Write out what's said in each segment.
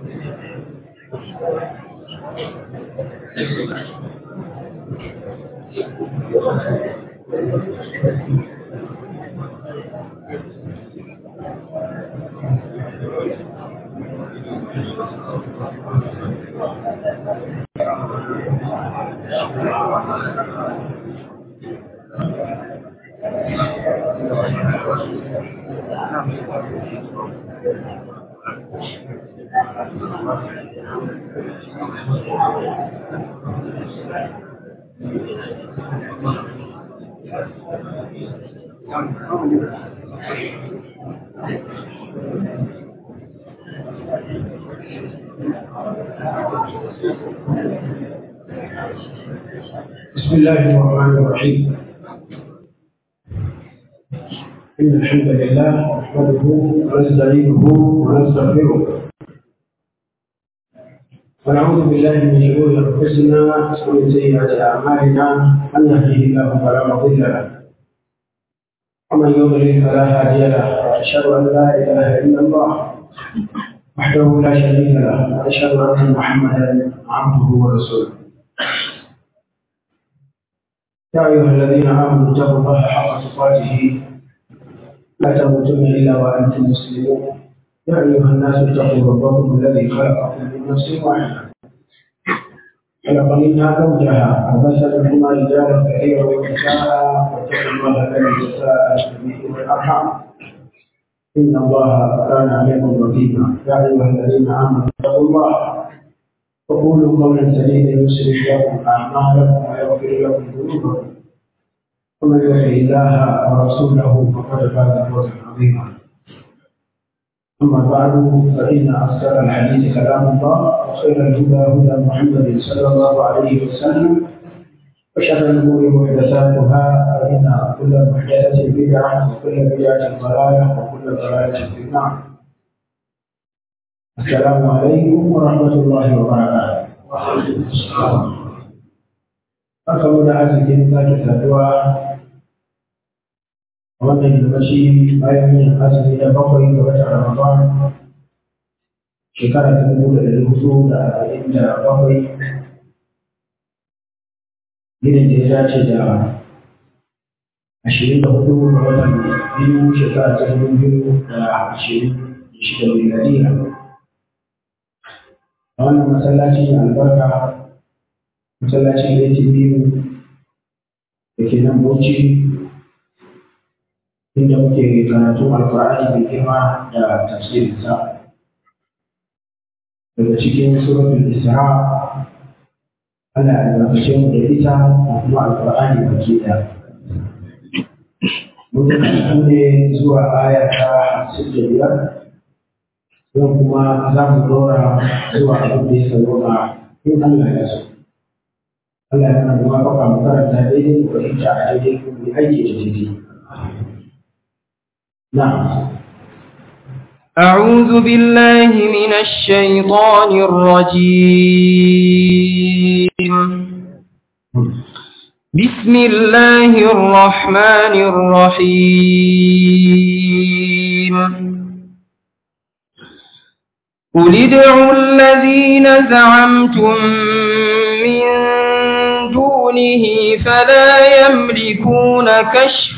بسم الله الرحمن الرحيم. إن الحمد لله نحمده ونستعينه ونستغفره ونعوذ بالله من شرور أنفسنا ومن سيئات أعمالنا، من يهده الله فلا مضل له ومن يضلل فلا هادي له، وأشهد أن لا إله إلا الله وحده لا شريك له، وأشهد أن محمدا عبده ورسوله. يا أيها الذين آمنوا اتقوا الله حق تقاته لا تموتن إلا وأنتم مسلمون. يا أيها الناس اتقوا ربكم الذي خلقكم من نفس واحدة خلق منها زوجها وبث منهما رجالا كثيرا ونساء، واتقوا الله الذي تساءلون به والأرحام إن الله كان عليكم رقيبا. يا أيها الذين آمنوا اتقوا الله وقولوا قولا سديدا يصلح لكم أعمالكم ويغفر لكم ذنوبكم، ومن يطع الله ورسوله فقد فاز فوزا عظيما. أما بعد، فإن أصدق الحديث كلام الله، وخير الهدى هدى محمد صلى الله عليه وسلم، وشر الأمور محدثاتها، فإن كل محدثة بدعة وكل بدعة ضلالة وكل ضلالة في النار. السلام عليكم ورحمة الله وبركاته. وعليكم السلام. أكبر عزيزي ساكت الدعاء wannan yammaci bayan yin azumi da bakwai ga watan Ramadan shekara ta 1447, yinin da ya dace da 24 ga watan biyu shekara ta 2026 miladiya. A wannan masallaci mai albarka, masallacin ATV da ke nan Bauchi, inda muke karatun Alƙur'ani mai girma da tafsirinsa daga cikin suratul Isra. Allah ya albarkace mu da ita da kuma Alƙur'ani baki ɗaya. Mun ne zuwa aya ta 55, yau kuma za mu ɗora zuwa abin da ya sauka in Allah ya so. Allah ya nuna kuma baka mu karanta daidai ko ita a daidai ko mu aiki da daidai. نعم. أعوذ بالله من الشيطان الرجيم. بسم الله الرحمن الرحيم. قل ادعوا الذين زعمتم من دونه فلا يملكون كشف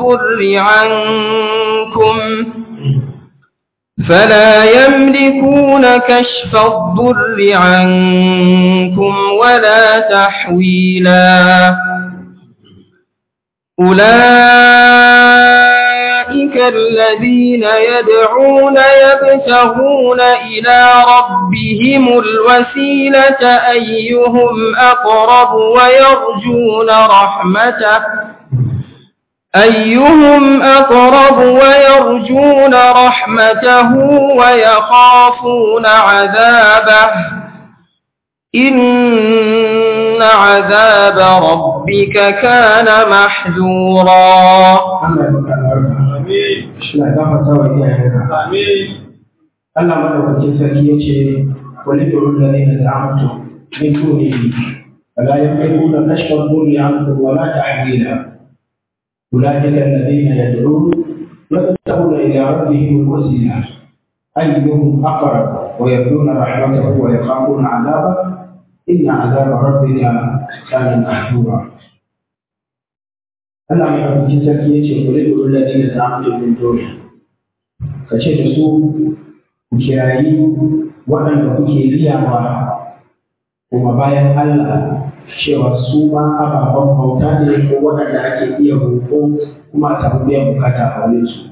الضر عنكم ولا تحويلا. أولئك الذين يدعون يبتغون إلى ربهم الوسيلة أيهم أقرب ويرجون رحمته ويخافون عذابه. إن عذاب ربك كان محذورا. Allah madaukakin sarki yace walidul ladina za'amtum min dunihi fala yamlikuna kashfa ad-durri 'ankum wa la tahwila. Ulaika alladhina yad'un yabtaguna ila rabbihim al-wasila أيهم أقرب ويرجون رحمته ويخافون عذابه إن عذاب ربك كان محذورا. Allah mai ɗauki sarki ya ce ku rage ulladi da zamu min dole ka ce da su ku kirayi waɗanda kuke riyawa kuma bayan Allah cewa su ma ababen bauta ne ko waɗanda ake iya roƙo kuma a samu biyan bukata a wurin su.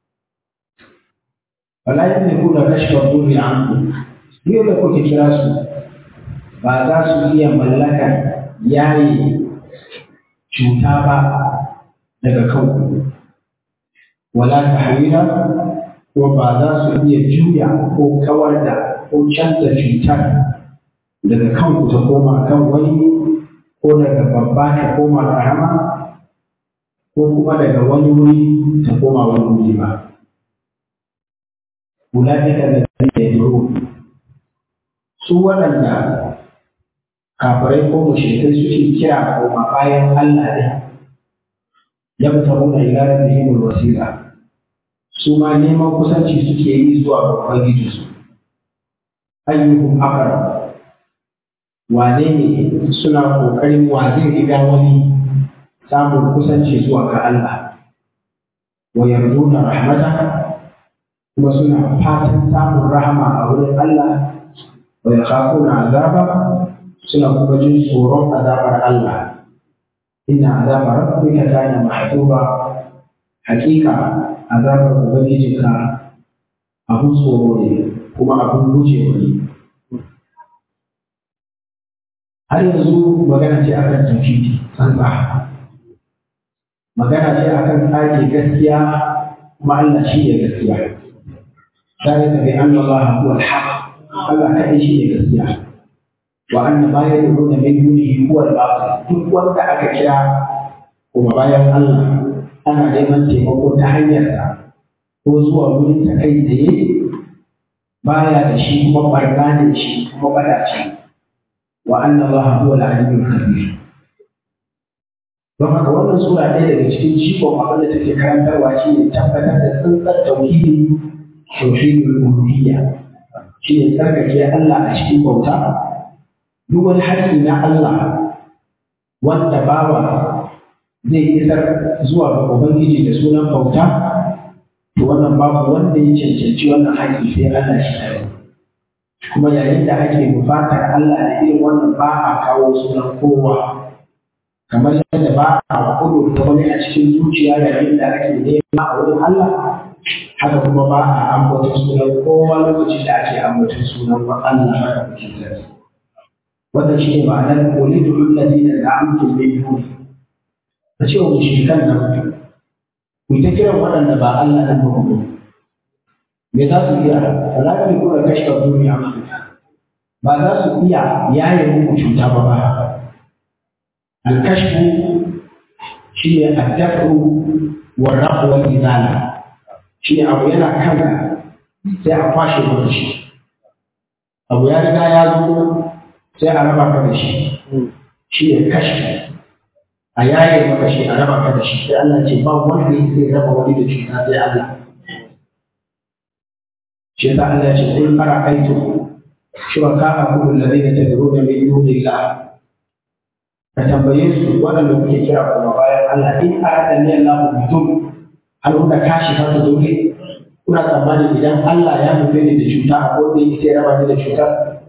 Wala yin da kuna kashfa duri an ku da kuke kira su ba za su iya mallakar yayi cuta ba daga kanku, wala tahwila ko ba za su iya juya ko kawar da ko canza cutar daga kanku ta koma kan wani ko daga babba ta koma karama ko kuma daga wani wuri ta koma wani wuri ba. Ulaika allazina yad'un su waɗanda kafirai ko mushrikai suke kira koma bayan Allah ne yabtaguna ila rabbihim alwasila su ma neman kusanci suke yi zuwa ga ubangijinsu. Ayyuhum aqrab wane ne suna kokarin wa zai riga wani samun kusanci zuwa ga Allah, wa yarjuna rahmata kuma suna fatan samun rahama a wurin Allah, wa yakhafuna azaba suna kuma jin tsoron azabar Allah. Inna azaba rabbika kana mahdura hakika azabar ubangijinka abun tsoro ne kuma abun gujewa ne. Har yanzu magana ce akan tauhidi tsantsa, magana ce akan tsage gaskiya kuma Allah shi ne gaskiya. ذلك بأن الله هو الحق Allah kaɗai shi ne gaskiya wa anna ma yad'una min dunihi huwa al-batil. Duk wanda aka kira kuma bayan Allah ana neman taimako ta hanyarsa ko zuwa wurin ta kai tsaye baya da shi kuma barna ne shi kuma bada ce wa anna Allah huwa al-aliyyul kabir. Don haka wannan sura ɗaya daga cikin jikon abin da take karantarwa shi ne tabbatar da tsantsar tauhidi tauhidul uluhiyya, shi ne tsarkake Allah a cikin bauta. Duk wani haƙƙi na Allah wanda bawa zai isar zuwa ga Ubangiji da sunan bauta, to wannan babu wanda ya cancanci wannan haƙƙi sai Allah shi tare. Kuma yayin da ake bufatar Allah da irin wannan ba a kawo sunan kowa, kamar yadda ba a kudurta wani a cikin zuciya yayin da ake nema a wurin Allah, haka kuma ba a ambata sunan kowa lokacin da ake ambata sunan Allah haka kuke zai. Wannan shi ne ma'anar qulidu allazina za'amtum min duni. A ce wa mushrikan nan ku ta kiran waɗanda ba Allah nan ba ku. Me za su iya? Alaƙi ko da kashfa duniya ba za su iya yaye muku cuta ba ba. Al-kashfu shi ne ad-daf'u wa rafu wal izala. Shi abu yana kanka sai a kwashe maka shi, abu ya riga ya zo sai a raba ka da shi, shi ne kashi a yaye maka shi a raba ka da shi. Sai Allah ce ba wanda zai raba wani da cuta sai Allah. Shi ta Allah ce kul ara'aytu shuraka'akum alladhina tad'una min dunillah, ka tambaye su waɗanda kuke kira kuma bayan Allah in aradani Allahu bikum har kuka kashi haka dole kuna tsammani idan Allah ya nufe ni da cuta a kowace yake sai raba ni da cuta?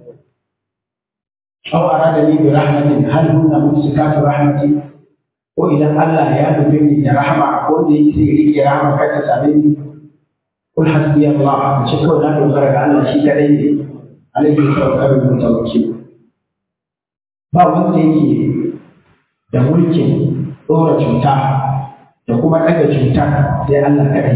Aw arada ni bi rahmatin hal hunna mumsikatu rahmati, ko idan Allah ya nufe ni da rahama a kowace yake sai rike rahama kai ta same ni? Kul hasbi Allah, ce kawai na dogara ga Allah shi kadai ne, alaihi tawakkalul mutawakkil. Ba wanda yake da mulkin ɗora cuta da kuma ɗaga cuta sai Allah kaɗai.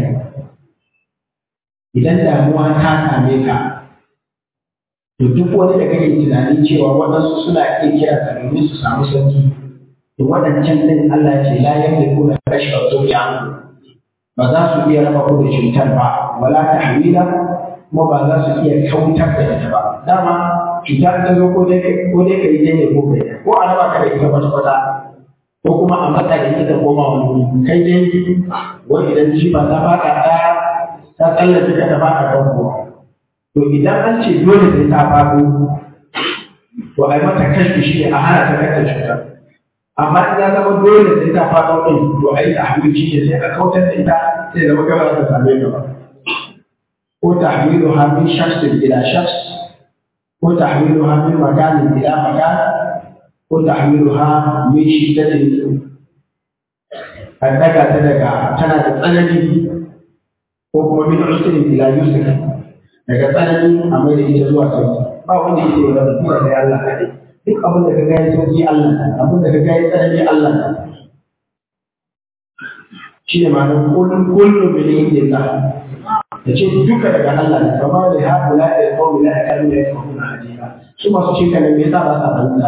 Idan damuwa ta same ka, to duk wani da kake tunanin cewa waɗansu suna iya kira ka domin su samu sauki, to waɗancan ɗin Allah ce la yamliku na kashfa dunya, ba za su iya raba ku da cutar ba, wala tahwila kuma ba za su iya kautar da ita ba. Dama cutar ta zo ko dai ka yi dai ko kai, ko a raba ka da ita kwata-kwata, ko kuma a matsa da ita koma wani kai dai wani idan jifa ta baka ɗaya ta tsallace ka ta baka kan kuwa, to idan an ce dole sai ta faɗo to ai mata kashi shi ne a hana ta kanta cutar amma in ya zama dole sai ta faɗo ɗin to ai ta hamilu shi ne sai a kautar da ita sai zama gaba ta same ta ba ko ta hamilu hamin shaksin ila shaks ko ta hamilu hamin makanin ila makan ko ta hamilu hamin shiddatin a daga ta daga tana da tsanani ko kuma min usrin ila yusr daga tsanani a mai da ita zuwa sauki ba wanda yake da rubuta da Allah kadai duk abin da kaga ya sauki Allah ne abin da kaga ya tsanani Allah ne shi ne ma'anar kullum min indillah da ce duka daga Allah ne kama da haɗula da kawai la yakadu la yafqahuna hadisa su masu shirka ne me yasa ba sa fahimta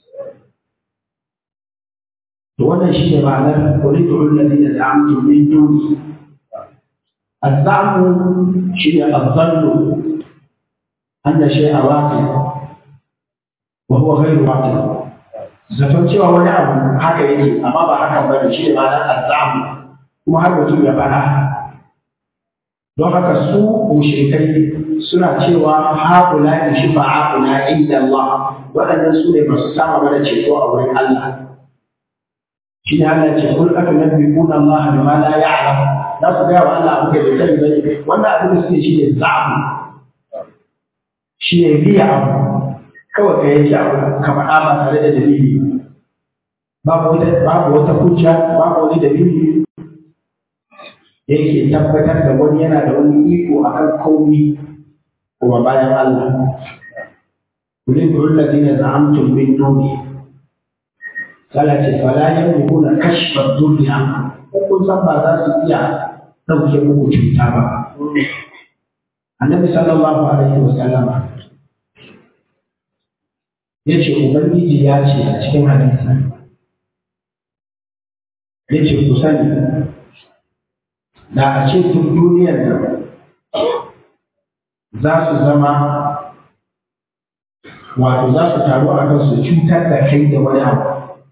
to wannan shi ne ma'anar qulidu alladhina za'amtum min duni الزعم شيء الظن أن شيء واقع وهو غير واقع zaton cewa wani abu haka yake amma ba haka bane shi ne ma'anar azzam kuma har mutum ya fara don haka su mushrikai suna cewa haƙula da shifa'a'una inda Allah waɗannan su ne masu sama mana ceto a wurin Allah shi ne Allah ce kul aka nabbi'una Allah bima la ya'lam za su gaya wa Allah abu da bai sani bane wannan abin da suke shi ne za'amu shi ne biya abu kawai ka yanke abu ka faɗa ba tare da dalili babu wata hujja babu wani dalili da yake tabbatar da wani yana da wani iko akan komai kuma bayan Allah kulin alladhina za'amtum min duni kala ce fala yamlikuna kashfa durri ankum kun san ba za su iya ɗauke muku cuta ba. Annabi sallallahu alaihi wa sallama ya ce Ubangiji ya ce a cikin hadisi ya ce ku sani da a ce duk duniyar nan za su zama wato za su taru a kan su cutar da kai da wani abu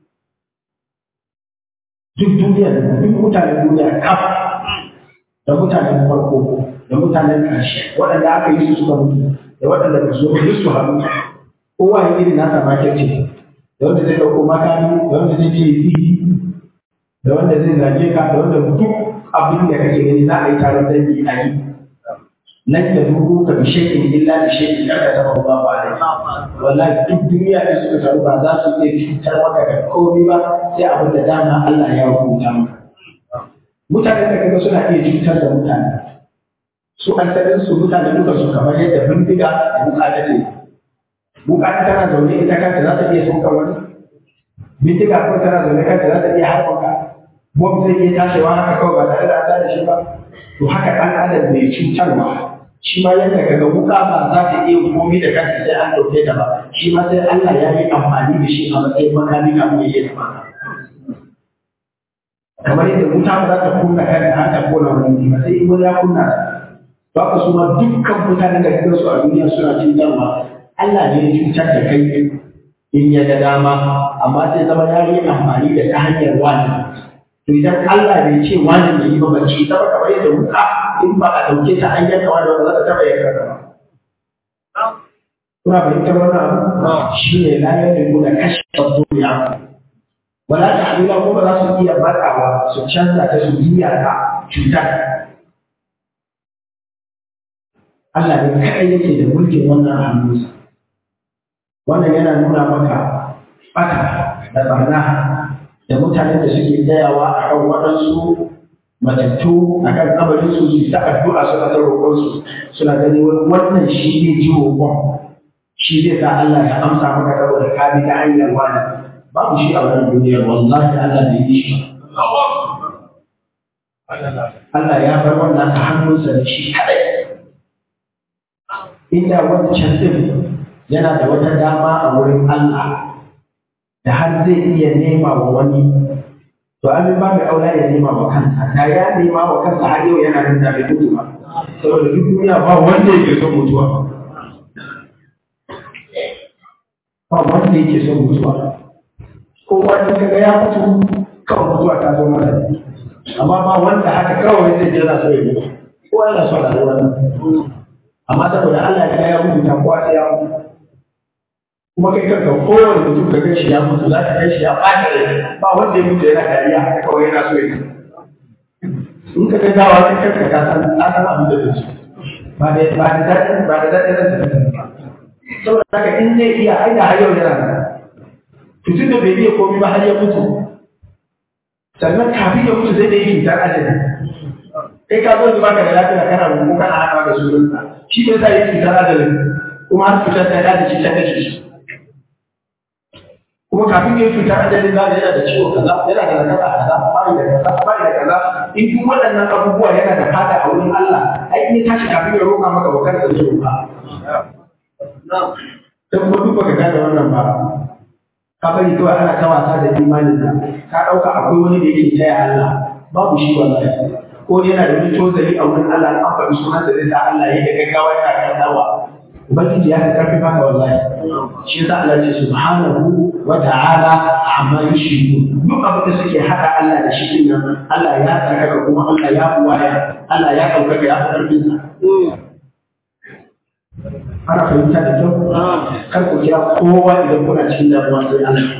duk duniyar duk mutanen duniya kaf da mutanen farko da mutanen ƙarshe waɗanda aka yi su suka mutu da waɗanda ba su yi su hannu kowa ya iri nasa makirci da wanda zai ɗauko makami da wanda zai je yi da wanda zai zage ka da wanda duk abin da kake gani za a yi taron dangi a yi nan da dubu ka bi shekin illa da shekin da aka taɓa ba ba da wallahi duk duniya da suka taru ba za su iya cutar maka da komai ba sai abin da dama Allah ya hukunta maka mutanen da kaga suna iya cutar da mutane su asalin su mutane duka su kamar yadda bindiga da bukata ce bukata tana zaune ita kanta za ta iya saukar wani bindiga kuma tana zaune kanta za ta iya harbanka bom zai iya tashewa haka kawai ba tare da an tada shi ba to haka ɗan adam mai cutarwa shi ma yadda kaga wuka ba za ta iya komi da kanta sai an ɗauke ta ba shi ma sai Allah ya yi amfani da shi a matsayin makami kafin ya yi da kamar yadda wuta ba za ta kunna kanta har ta kona wani ba sai in wani ya kunna ba ka su ma dukkan mutanen da kaga su a duniya suna cutarwa Allah ne ya cutar da kai in ya ga dama amma sai zama ya yi amfani da ta hanyar wani to idan Allah bai ce wani ne yi ba ba ce ta ba kamar yadda wuka in ba a ɗauke ta an yanka wani wanda za ta taɓa yanka ba kuna fahimtar wannan abu shi ne la yamliku kashfa duniya wala ta'dila ko ba za su iya matsawa su canza ta su biya ta cutar Allah ne kaɗai yake da mulkin wannan hannunsa wannan yana nuna maka ɓata da barna da mutanen da suke tsayawa a kan waɗansu matattu a kan kabarin su su ta addu'a suna ta roƙonsu suna gani wannan shi ne ji roƙon shi zai sa Allah ya amsa maka saboda ka bi ta hanyar wani babu shi a wannan duniyar wallahi Allah bai yi shi Allah ya bar wannan a hannunsa da shi kaɗai inda wancan din yana da wata dama a wurin Allah da har zai iya nema wa wani to an ba mai aula ya nema wa kansa da ya nema wa kansa har yau yana nan da bai mutu ba saboda duk duniya ba wanda yake son mutuwa ba wanda yake son mutuwa kowa in kaga ya mutu kawai mutuwa ta zo masa amma ba wanda haka kawai zai je na so ya mutu kowa yana son rayuwa amma saboda Allah ya rubuta kowa sai ya mutu kuma kai kanka kowane mutum ka gan shi ya mutu za ka gan shi ya ɓata rai ba wanda ya mutu yana dariya haka kawai yana so ya in ka ga gawa kai kanka ka san abin da zai ba da daɗin ran da saboda haka in zai iya aida har yau yana nan tutun da bai iya komai ba har ya mutu sannan kafin ya mutu zai da yi cutar ajali kai ka zo ba ka da lafiya kana rubu kana hana da sunansa shi bai sa yi cutar ajali kuma har cutar ta da shi ta kashe shi kuma kafin ya yi cutar ajali za yana da ciwo kaza yana da nakasa kaza bai da kaza in duk waɗannan abubuwa yana da fada a wurin Allah ai in ya tashi kafin ya roƙa maka bakar da zai roƙa sai kuma duk baka gane wannan ba ka bari kawai ana ta wasa da imanin ka ɗauka akwai wani da yake taya Allah babu shi wallahi ko yana da wani tozali a wurin Allah an faɗi sunan da zai sa Allah ya ga gaggawa yana karɓawa ubangiji ya karfi baka wallahi shi yasa Allah ce subhanahu wa ta'ala amma yushrikun duk abin da suke haɗa Allah da shi din nan Allah ya tsarkaka kuma Allah ya buwaya Allah ya ɗaukaka ya fi ƙarfin sa ana fahimta da kyau kar ku kira kowa idan kuna cikin damuwa sai Allah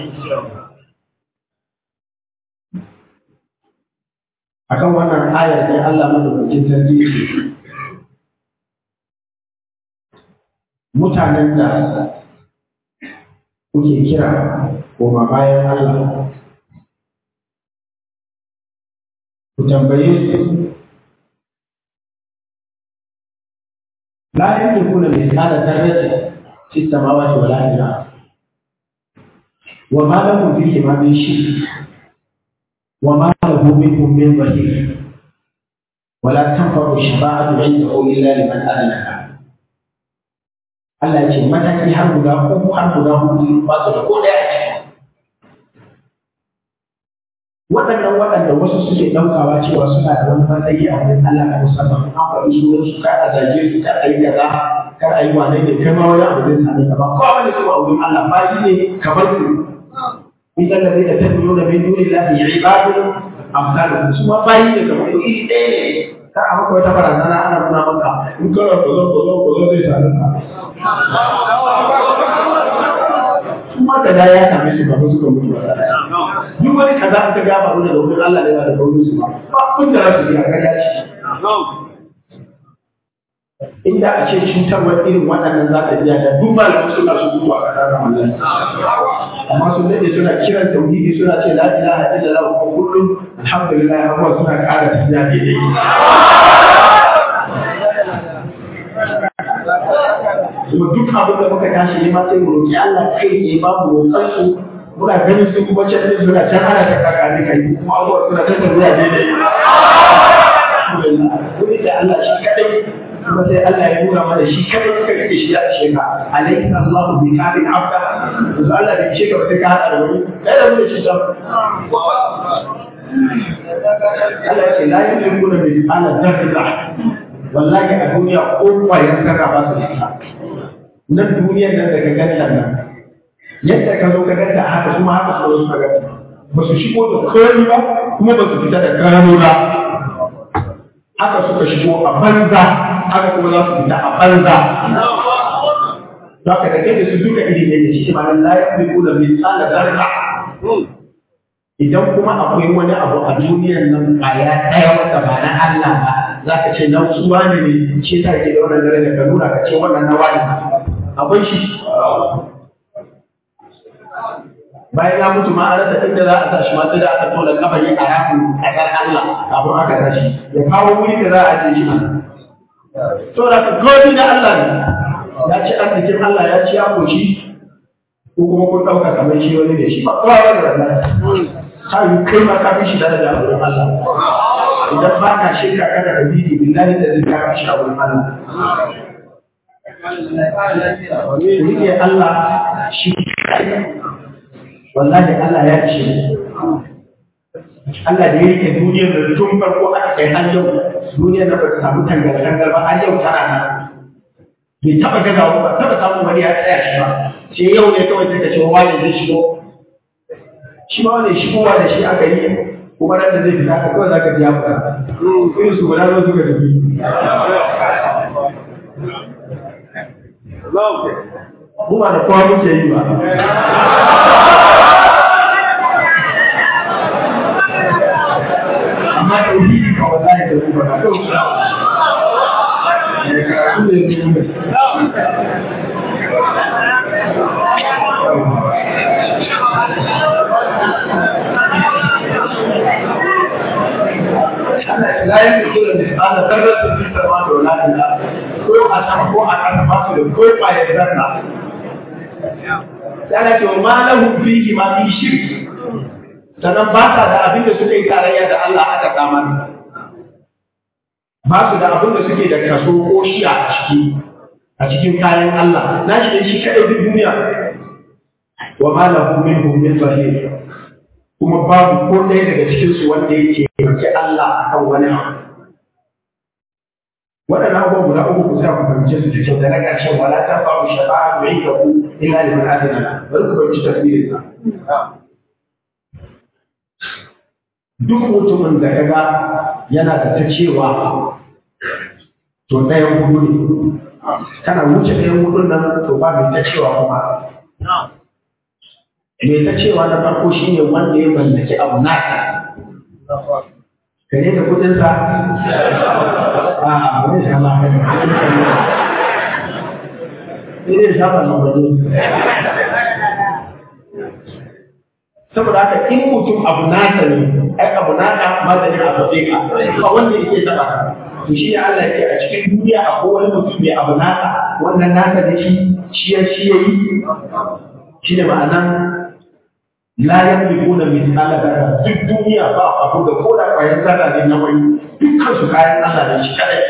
akan wannan ayar ne Allah madaukakin sarki mutanen da kuke kira koma bayan Allah ku tambaye su لا يملكون مثقال ذرة في السماوات ولا في الأرض وما لهم فيهما من شرك وما له منهم من ظهير ولا تنفع الشفاعة عنده إلا لمن أذن له Allah ce mataki har guda uku har guda hudu ba su da ko ɗaya a ciki. Waɗanda wasu suke ɗaukawa cewa suna da wani matsayi a wurin Allah na musamman an faɗi sunan su kar a zage su kar a yi kaza kar a yi wane ne kai ma wani abu zai same ka ba ko wani su a wurin Allah ba shi ne kamar su idan da zai da tabbiro da bin duni lafi ibadun amsalu su ma bayi ne kamar su iri ɗaya ne kar a maka wata barazana ana nuna maka in kana ko zo zai same ka kuma kaza ya same su ba su suka mutu ba duk wani kaza aka ga faru daga wurin Allah ne ba da kaurin su ba kun da rasu ya kaga shi inda a ce cutarwar irin waɗannan za ta biya da duk malamin suna su gudu a ƙasar Ramadan amma sun dade suna kiran tauhidi suna ce la ilaha illallah wa kullum alhamdulillah amma suna ƙara tafiya daidai kuma duk abin da muka tashi ne ma sai mu roƙi Allah kai ne babu roƙar su muna ganin su kuma can din suna can ana ta kakani kai kuma abubuwa suna ta tafiya daidai wani da Allah shi kadai kuma sai Allah ya nuna mana shi kadai suka rike shi ya ishe ka alayhi Allahu bi kafin abda to Allah bai ishe ka ba sai ka hada da wani kai da wani shi ta Allah ya ce la yamlikuna bi ala dharra wallahi a duniya ko kwayar sarra ba su da nan duniyar nan da ka ganta nan yadda ka zo ka ganta haka kuma haka su suka ganta ba su shigo da kani ba kuma ba su fita da kano ba haka suka shigo a banza haka kuma za su fita a banza za ka da kai da su duka iri ne da shi ma nan la yaqiqu la min tsala zarra idan kuma akwai wani abu a duniyar nan kwaya daya wanda ba na Allah ba za ka ce na wasu wani ne ce ta ke da wannan dare da ka nuna ka ce wannan na wani akwai shi bayan ya mutu ma an rasa inda za a sa shi ma sai da aka tola kabari a yaku a ƙar Allah kafin aka tashi ya kawo wuri da za a ce shi to da ka godi na Allah ne ya ci arzikin Allah ya ci ya koshi ko kuma kun ɗauka kamar shi wani ne shi ba kowa wani da ta yi kai ma ka fi shi da da wurin Allah idan ba ka shirka kada ka bi billahi da zai ka fi shi a wurin Allah rike Allah shi wallahi Allah ya ce Allah da ya rike duniyar da tun farko aka kai har yau duniyar da ba ta samu tangal-tangal ba har yau tana nan bai taɓa gaza ba taɓa samun wani ya tsaya shi ba sai yau ne kawai take cewa wani zai shigo shi ma wani shigowa da shi aka yi kuma ran da zai fita ka kawai zaka ji ya fita irin su guda zo suka tafi mu ba da kowa muke yi ba amma tauhidi ka wallahi da ku ba ka to ne ka ne la yanzu da misali zarrar su fi sarwa da wulatin da ko a sama ko a kasa ba su da ko kwayar zarra yana ce ma lahu fihi ma fi shirk sannan ba sa da abin da suka yi tarayya da Allah aka samar ba su da abin da suke da kaso ko shi a cikin kayan Allah na shi da shi kaɗai duk duniya wa ma lahu minhum min zahir kuma babu ko ɗaya daga cikinsu wanda yake mace Allah a kan wani abu. Waɗannan abubuwa guda uku ku sa ku fahimce su da kyau da na ƙarshen wala ta faru shafa'a ku yi ku illa liman adina bari ku fahimci tafsirin sa. Duk mutumin da kaga yana da ta cewa to ɗayan hudu ne. Kana wuce ɗayan hudun nan to ba mai ta cewa kuma. Me ta cewa na farko shi ne wanda ya mallaki abu naka ka ne da kudinsa a wani shama ne ne shama na waje saboda haka in mutum abu naka ne ai abu naka maganin a faɗe ka ba wanda yake taɓa ka to shi ne Allah yake a cikin duniya akwai wani mutum mai abu naka wannan naka da shi ya yi shi ne ma'anan la yamlikuna mithqala dharra duk duniya ba abu da koda kwayar zarra ne na wani dukkan su kayan Allah ne shi kadai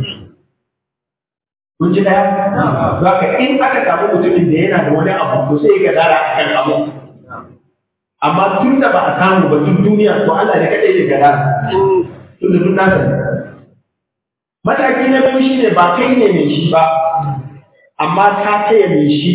kun ji daya zaka in aka samu mutumin da yana da wani abu to sai ga dara akan abu amma tun da ba a samu ba duk duniya to Allah ne kadai ya ga dara tun da duk nasa mataki na biyu shine ba kai ne mai shi ba amma ka taya mai shi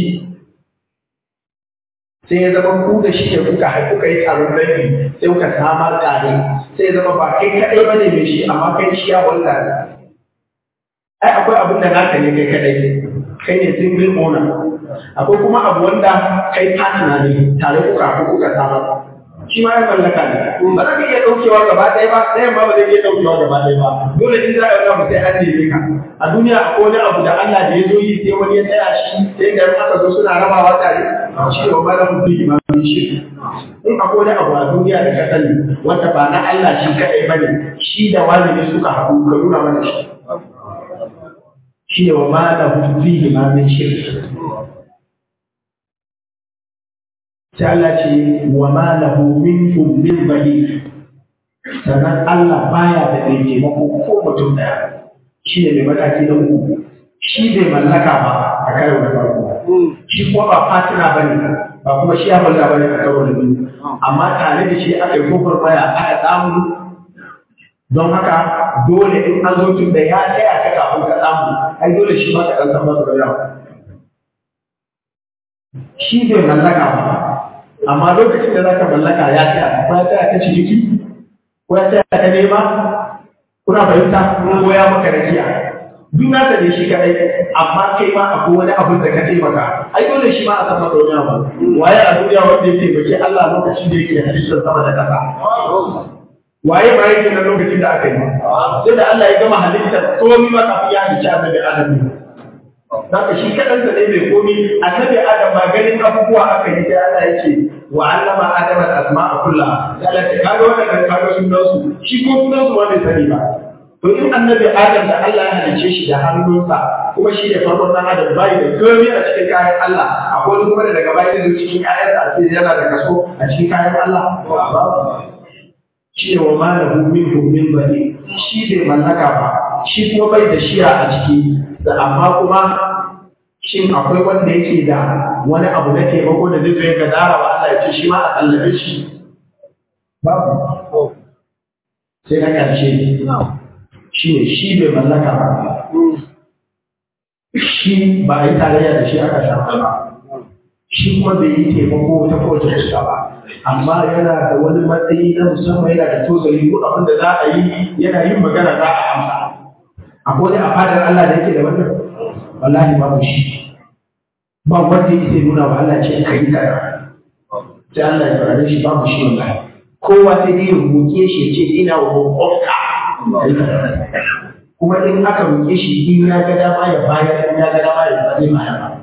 sai ya zama ku da shi ne kuka yi taron dangi sai kuka samar tare sai ya zama ba kai kaɗai ba ne mai shi amma kai shi ya walla ne ai akwai abin da naka ne kai kaɗai kai ne single owner akwai kuma abu wanda kai partner ne tare kuka samar shi ma ya mallaka ne ba za ka iya ɗaukewa gaba ɗaya ba ɗayan ma ba zai iya ɗaukewa gaba ɗaya ba dole in za a yi wani sai an nemi ka a duniya akwai wani abu da Allah da ya zo yi sai wani ya tsaya shi sai ga aka zo suna rabawa tare shi ne wa malamin fi imamin shi in akwai wani abu a duniya da ka sani wanda ba na Allah shi kaɗai ba ne shi da wani ne suka haɗu ka nuna mana shi shi ne wa malamin fi imamin shi sai Allah ce wa ma lahu minkum min bahir sannan Allah baya da mai taimako ko mutum daya shi ne mai mataki na uku shi bai mallaka ba a karo da farko shi kuma ba fatina ba ne ba kuma shi ya mallaka ba ne a karo da biyu amma tare da shi aka yi kofar baya aka samu don haka dole in an zo tun da ya tsaya ka kafin ka samu ai dole shi ma ka ɗan san masa da shi bai mallaka ba amma lokacin da za ka mallaka ya tsaya ko ya tsaya ta ciniki ko ya tsaya ta nema kuna fahimta ko ya maka rakiya duk naka ne shi kadai amma kai ma akwai wani abin da ka taimaka ai dole shi ma a san masa wani abu waye a duniya wanda ya taimaki Allah lokacin da yake halittar sama da ƙasa waye ma yake na lokacin da aka yi sai da Allah ya gama halittar komai ma kafin ya halicci annabi Adam zaka shi kaɗansa ne mai komi annabi Adam ba ganin abubuwa aka yi sai Allah yake wa allama Adam al-asma'a kullaha sai Allah ya kaga wannan kaga sunan su shi ko sunan su wanda sani ba to in annabi Adam da Allah ya halice shi da hannunsa kuma shi ne farkon dan Adam bai da komai a cikin kayan Allah akwai kuma da daga baya da cikin kayan sa sai yana da kaso a cikin kayan Allah shi ne wa ma lahu minhum min bani shi bai mallaka ba shi kuma bai da shiya a ciki da amma kuma shin akwai wanda yake da wani abu na taimako da zai zo ya gadara wa Allah ya ce shi ma a tsallabe shi babu sai na ƙarshe shi ne shi bai mallaka ba shi ba a yi tarayya da shi aka shafa ba shi kuma bai yi taimako ta kowace fuska ba amma yana da wani matsayi na musamman yana da tozali duk abin da za a yi yana yin magana za a amsa akwai wani a fadar Allah da yake da wannan wallahi babu shi ba wanda yake nuna wa Allah ce kai kaza sai Allah ya fara shi babu shi wallahi kowa sai dai ya roƙe shi ce ina roƙonka kai kaza kuma in aka roƙe shi in ya ga dama ya bayar in ya ga dama ya ba zai bayar ba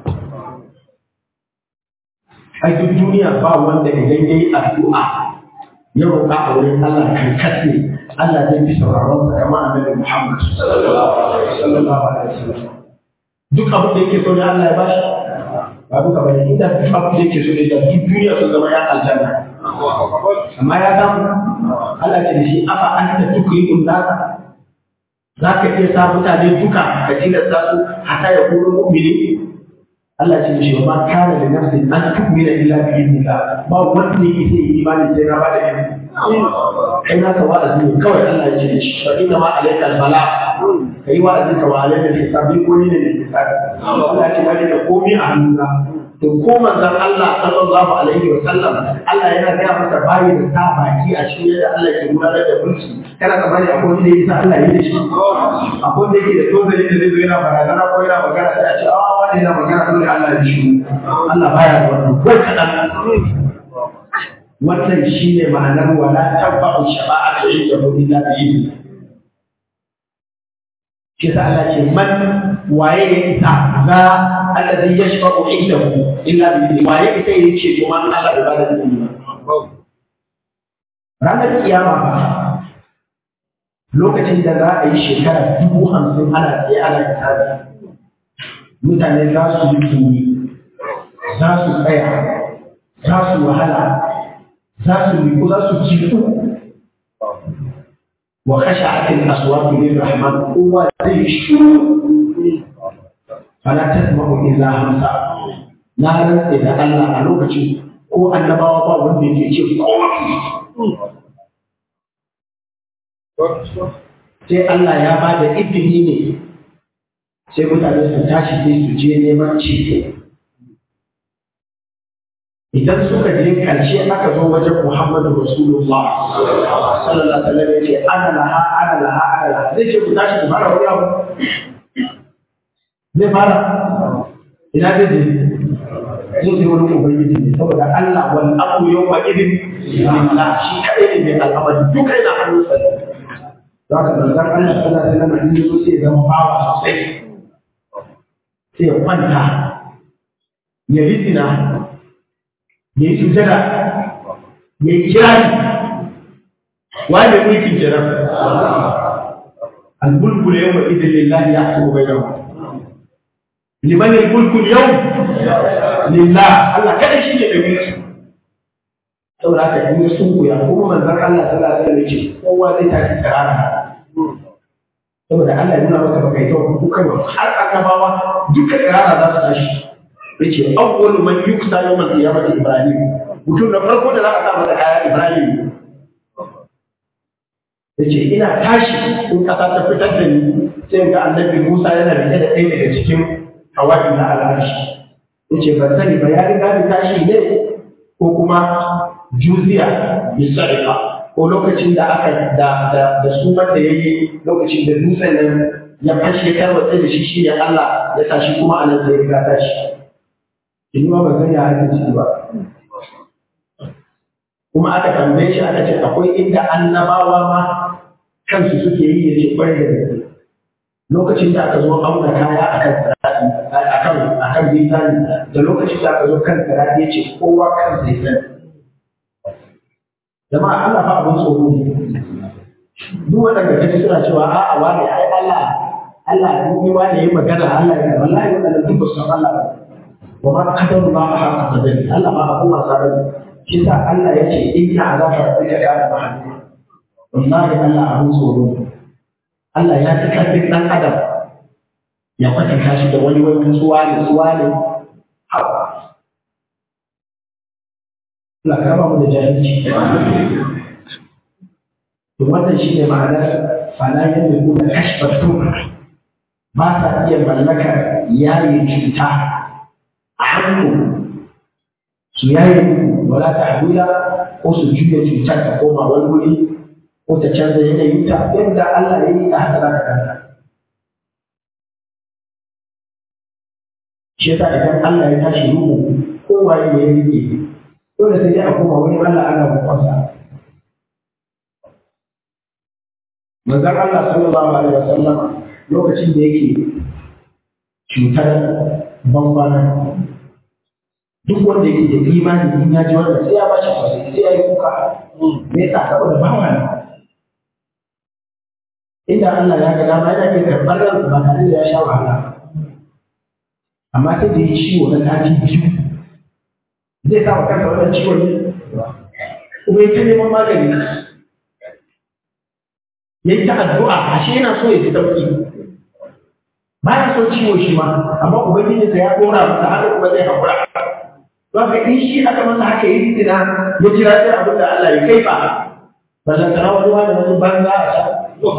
a duk duniya ba wanda idan yayi addu'a ya roƙa a wurin Allah kan katse Allah zai fi sauraron sa kamar Annabi Muhammad sallallahu alaihi wasallam duk abin da yake so ne Allah ya bashi ba duka bane inda duk abin da yake so ne da duk duniya su zama ya aljanna amma ya samu Allah ce da shi afa anta tukrimun nas za ka iya sa mutane duka ka tilasta su hatta ya kuru mu'mini Allah ce da shi ba kana da nafsin an tu'mina illa bi idnillah ba wanda yake sai imani sai na bada ilimi kai na ka wa'azi ne kawai Allah ya ce da shi fa inna ma alayka al-bala kai wa'azi ka wa alayka hisabi ko ni ne hisabi Allah ya ce ba da komai a hannuna to ko manzon Allah sallallahu alaihi wa sallam Allah yana ga masa bayi da ta baki a cikin yadda Allah ke gudanar da mulki kana tsammani akwai wanda yake sa Allah ya yi shi akwai wanda yake da tozali da zai zo yana barazana ko yana magana sai a ce a wani yana magana dole Allah ya shi Allah baya da wannan ko kadan wannan shine ma'anar wala tanfa'u shafa'atu illa bi idni shi sa Allah ce man waye ya isa za alladhi yashfa'u indahu illa bi idni waye ita yake ce kuma Allah da bada izini ranar kiyama lokacin da za a yi shekara 50,000 ana tsaye ana hisabi mutane za su yi tuni za su tsaya za su wahala za su yi za su jiku wa khashat al-aswat lir-rahman huwa zishu fala tasma'u illa hamsa na rantsa da Allah a lokacin ko annabawa ba wanda yake ce sai Allah ya ba da izini ne sai mutane su tashi sai su je neman ceto idan suka je karshe aka zo wajen Muhammadu Rasulullah sallallahu alaihi wasallam ya ce ana laha zai ce ku tashi ku fara wani abu zai fara ina zai je wani ubangiji ne saboda Allah wal amru yawma idin lillah shi kadai ne mai al'amari duka yana hannunsa za ka zanzar Allah sallallahu alaihi wasallam in yazo sai ya zama bawa sosai sai ya kwanta ya risina ya yi sujada ya yi kirari wanda mulkin jiran al-mulku yawma idin lillahi yahkumu bainahum liman al-mulku al-yawm lillah Allah kada shi ne da mulki saboda haka in sun koya kuma manzon Allah sallallahu alaihi wasallam ce kowa zai tashi tsara saboda Allah ya nuna maka baka yi tawa kai har annabawa duka tsara za su tashi yace awwalu man yuksa yawm al-qiyamati Ibrahim mutum da farko da za a sa masa kaya Ibrahim yace ina tashi in kasa ta fitar da ni sai ga annabi Musa yana rike da ɗaya daga cikin hawaii na al'arshi yace ban sani ba ya riga da tashi ne ko kuma juziya bisariqa ko lokacin da aka da sumar da yayi lokacin da dutsen nan ya fashe tarwatsa da shi shi ne Allah ya tashi kuma anan sai ya tashi in ma ba zan ya haka ciki ba kuma aka tambaye shi aka ce akwai inda annabawa ma kansu suke yi ya ce kwarai da gaske lokacin da aka zo auna kaya akan bizani da lokacin da aka zo kan tsirani ya ce kowa kan sai sani jama'a Allah fa abin tsoro ne duk waɗanda kaji suna cewa a'a wani ai Allah ne wani yayi magana Allah ya wallahi wannan duk ba san Allah ba wa ma qadaru ba haka qadari Allah ba abu wasa ba shi sa Allah ya ce inna azaba rabbika kana mahzura wallahi Allah abin tsoro Allah ya fi karfin ɗan adam ya kwatanta shi da wani tsuwa ne hawa Allah ka raba mu da jahilci to wannan shine ma'anar fala yamliku da kashfa ba sa iya mallakar yayi cuta a hannu su yayi wala ta'wila ko su juya cutar ta koma wani wuri ko ta canza yanayin ta yadda Allah ya yi ta haka za ka kanta shi yasa idan Allah ya tashi ruku kowa ya rike dole sai dai a koma wani Allah ana roƙonsa. Manzon Allah sallallahu alaihi wasallam lokacin da yake cutar bambana duk wanda yake da imani in ya ji wannan sai ya bashi sosai sai ya yi kuka me yasa saboda bawa ne inda Allah ya ga dama yana iya karɓar ransa ba tare da ya sha wahala amma sai da yi ciwo na sati biyu zai sa wa kansa wannan ciwon ne kuma ya ta neman magani ya yi ta addu'a ashe yana so ya ji sauki ba ya so ciwo shi ma amma ubangijinsa ya ɗora masa haka kuma zai haƙura don ka in shi aka masa haka yi zina ya jira sai abin da Allah ya kai ba ballan sana wani wani wani banza a sha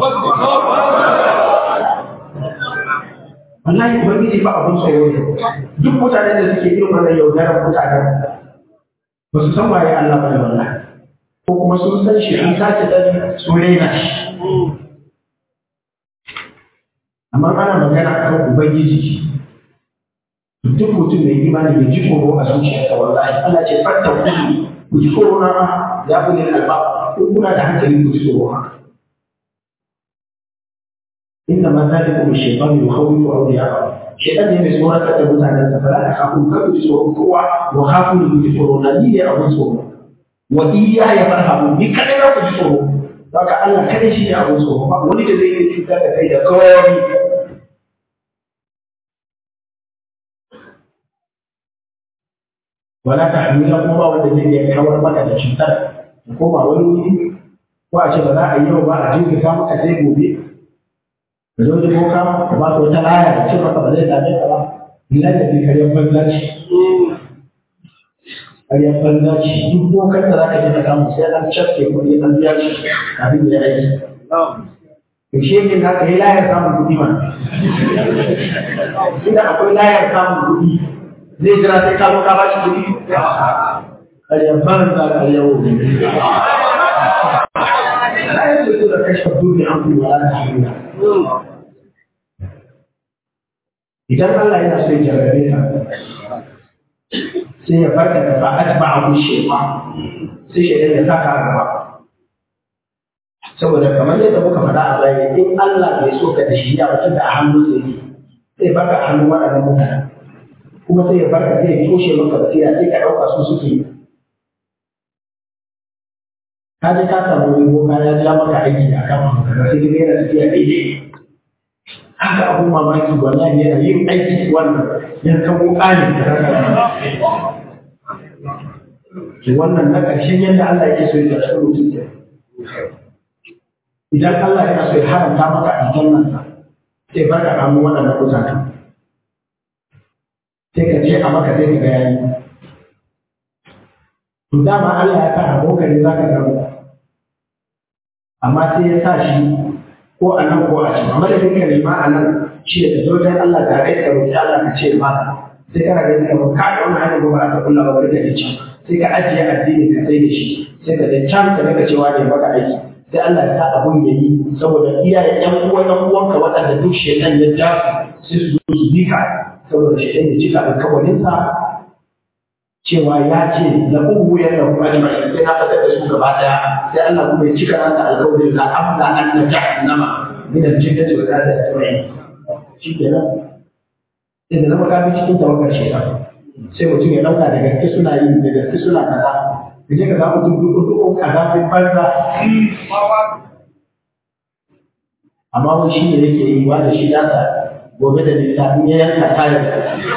wallahi ubangiji ba abin tsoro ne duk mutanen da suke irin wannan yaudarar mutanen ba su san waye Allah bane wallahi ko kuma sun san shi an sace dan su raina shi amma ana magana akan ubangiji duk mutum mai imani bai ji tsoro a zuciyarsa wallahi Allah ce fatta ku ji tsoro na ya fi ne alba ko kuna da hankali ku ji tsoro haka inna ma zalikum shaytanu yukhawwifu awliya'a shaytan ne mai tsoratar da mutanen sa fara da kafin ka ji tsoro kowa wa khafu ku ji tsoro na ni ne abun tsoro wa iya ya farhamu ni kadai na ku ji tsoro haka Allah kadai shi ne abun tsoro ba wani da zai yi cutar da kai da kawai wala ta hamila kuma ba wanda zai iya kawar maka da cutar ka koma wani wuri ko a ce ba za a yi yau ba a jinkirta maka sai gobe ka zo da boka ka ba su wata laya da ce maka ba zai same ka ba idan da ke karyar banza ce karyar banza ce duk bokan da za ka je ka samu sai an cafke kuɗi an biya shi kafin ya aiki to shi yake haka yi layar samun kuɗi ma idan akwai layar samun kuɗi zai jira sai ka zo ka ba shi kuɗi karyar banza karyar wuri la yanzu da kashe dubi an kuma wala ta hanyar idan Allah yana so ya jarrabe ka sai ya farka da ba a ba abu shefa sai shi ya saka a gaba saboda kamar yadda muka faɗa a baya in Allah bai so ka da shi ya wata da a hannu sai barka a hannun waɗannan mutane kuma sai ya barka sai ya toshe maka basira sai ka ɗauka su suke ka ji ka samu wani boka ya ja maka aiki a kan abu kaza sai ka yana tafiya daidai haka abun mamaki wallahi yana yin aiki wannan yankan wuka ne ki wannan na ƙarshen yadda Allah yake so ya tsaro mutum idan Allah yana so ya haramta maka aljannan sa sai barka kamu waɗannan mutane sai ka je a maka sai ka ga yayi to dama Allah ya sa abokan za ka gano amma sai ya sa shi ko a nan ko a can amma da kake nema a nan shi da zo dan Allah da rai ka roki Allah ka ce ba sai kana ga kamar ka da wannan hanyar ba ta kula ba bari ka ci sai ka ajiye addini ka sai da shi sai ka da can ka rika cewa ne maka aiki sai Allah ya sa abun yayi saboda iyayen ƴan uwanka waɗanda duk shedan ya ja su sai su zo su bi ka saboda shedan ya cika alƙawarin sa cewa ya ce la ubu ya da kuma ajma'in sai na fitar da su gaba daya sai Allah kuma ya cika ranka alƙawarin la amla an na jahannama min al-jinnati wa al-insi ajma'in shikenan sai da zama kafin cikin tawakkal shaytan sai mutum ya dauka da gaske suna yi da gaske suna kaza ka je ka ga mutum duk kaza sai banza amma wani shi ne yake yi wa da shi nasa gobe da littafin ya yanka tayar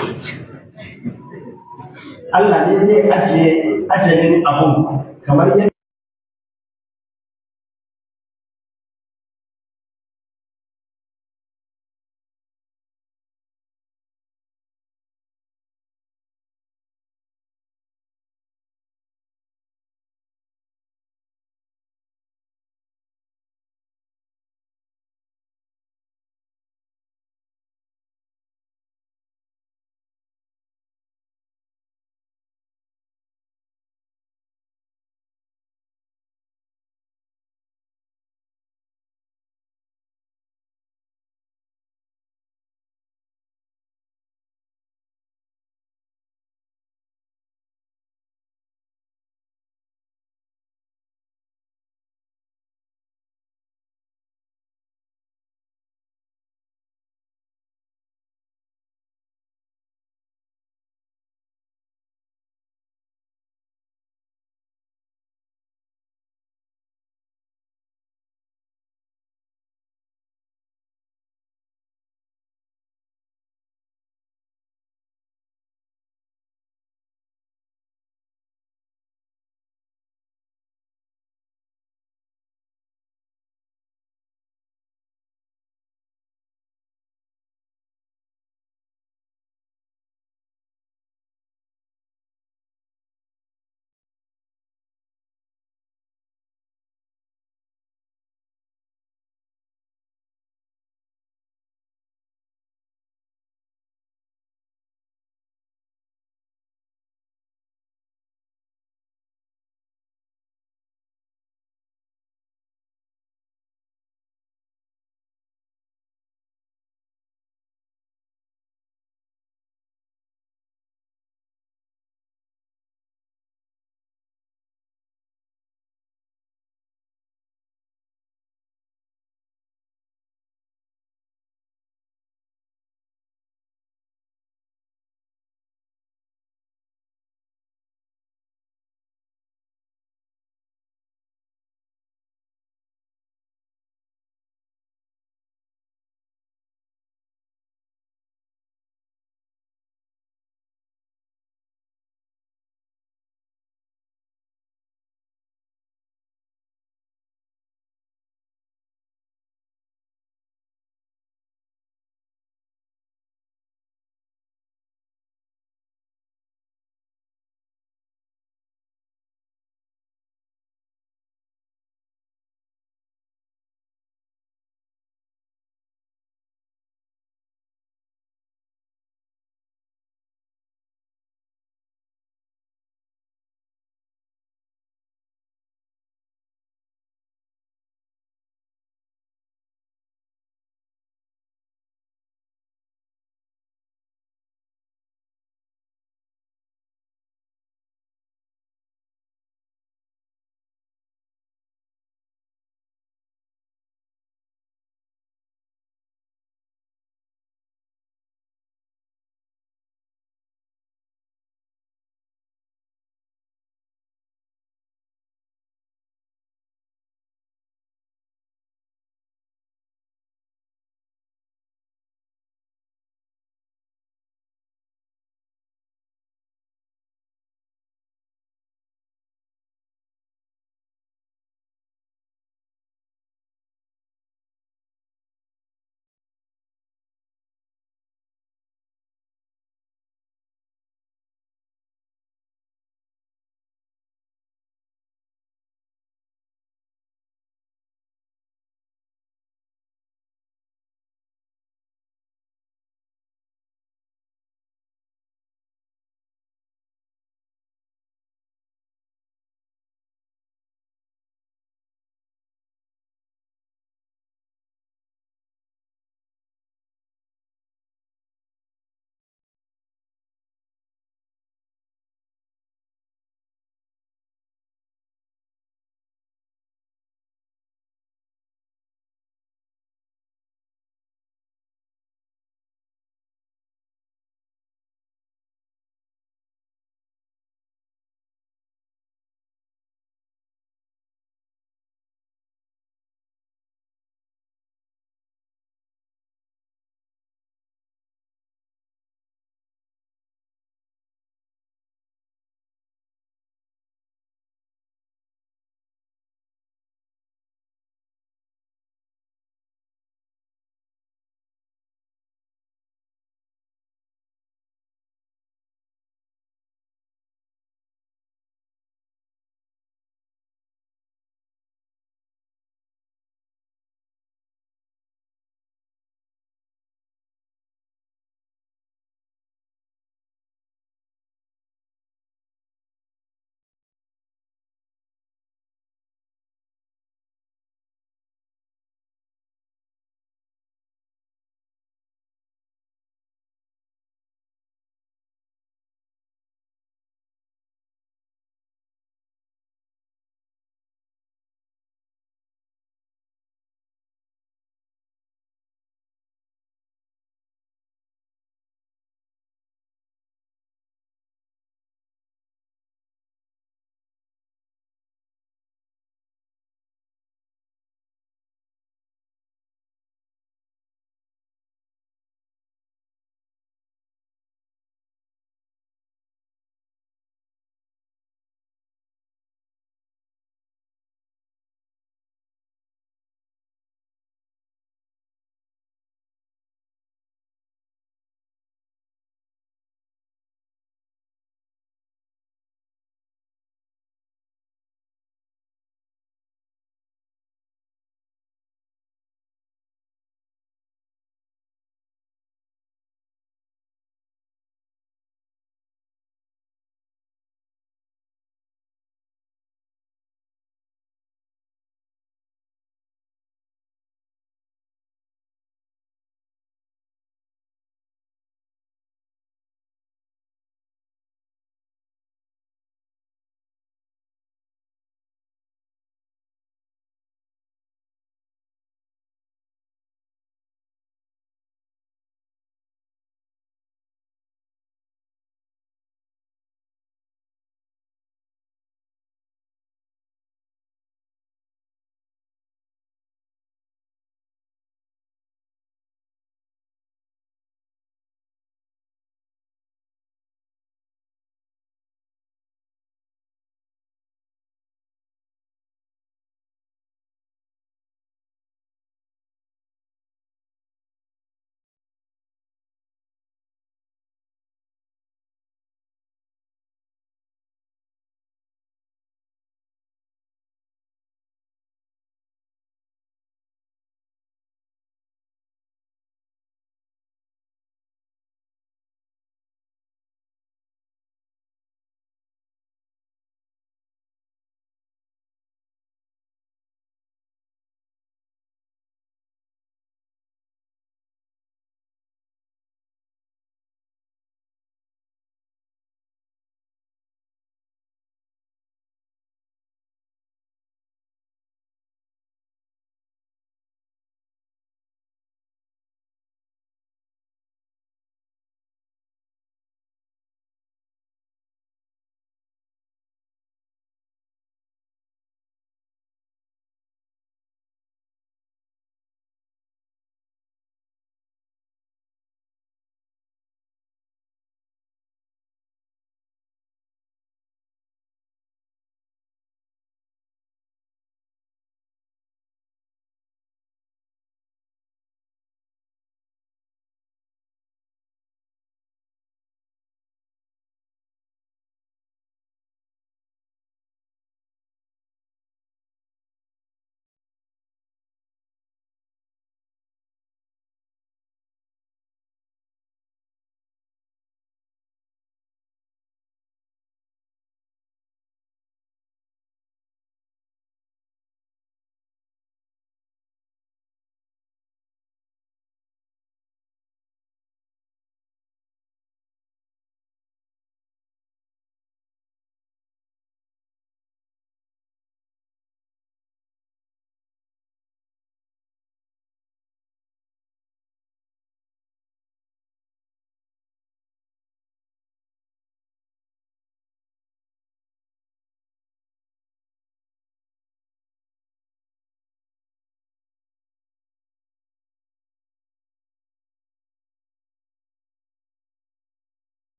Allah ne zai ajiye ajalin abun kamar yadda